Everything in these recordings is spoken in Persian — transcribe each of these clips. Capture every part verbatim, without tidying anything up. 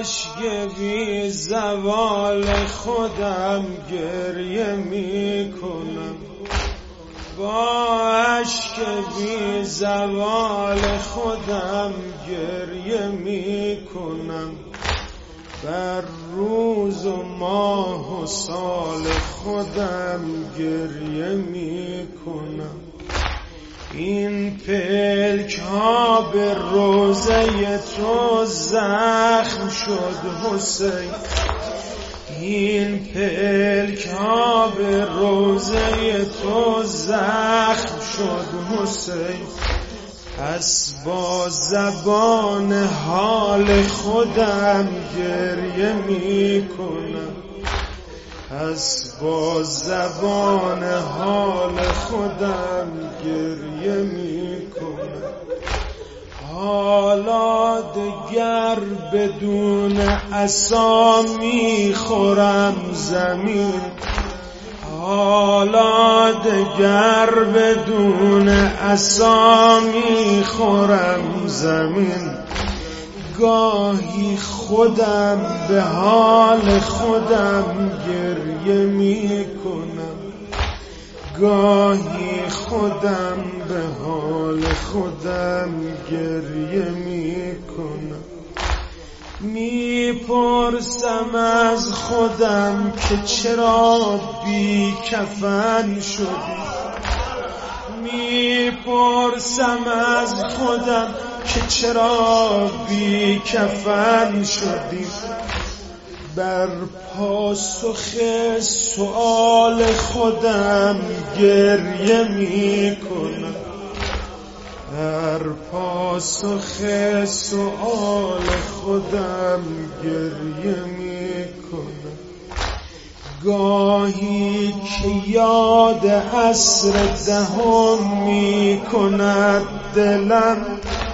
اشک بی زوال خودم گریه می کنم، با اشک بی زوال خودم گریه می کنم، بر روز و ماه و سال خودم گریه می کنم. این پلک ها به روزه تو زخم شد حسین، این پلک ها به روزه تو زخم شد حسین. پس با زبان حال خودم گریه می کنم، پس با زبان حال خودم گریه می کنم. حالا دگر بدون عصا می خورم زمین، حالا دگر بدون عصا می خورم زمین. گاهی خودم به حال خودم گریه می کنم، گاهی خودم به حال خودم گریه می کنم. می پرسم از خودم که چرا بی کفن شدی، می پرسم از خودم که چرا بی کفن شدی. بر پاسخ سؤال خودم گریه می کنم، بر پاسخ سؤال خودم گریه می کنم. گاهی که یاد عصر دهم می کند دلم،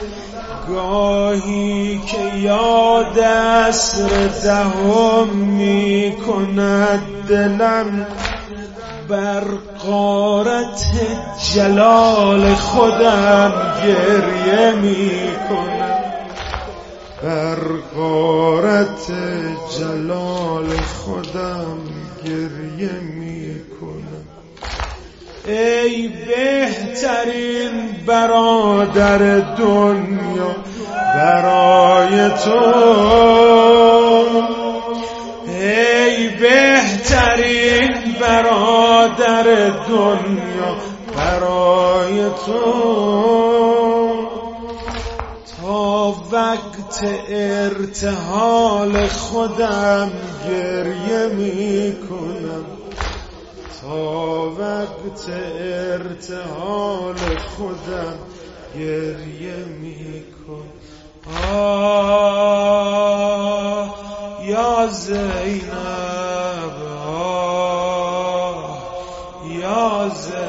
گاهی که یاد عصر دهم می کند دلم، بر غارت جلال خودم گریه می کنم، بر غارت جلال خودم گریه می کنم. ای بهترین برادر دنیا برای تو، ای بهترین برادر دنیا برای تو. تا وقت ارتحال خودم گریه می کنم، تا وقت ارتحال خودم گریه می کنم. آه یا زینب، آه یا زینب.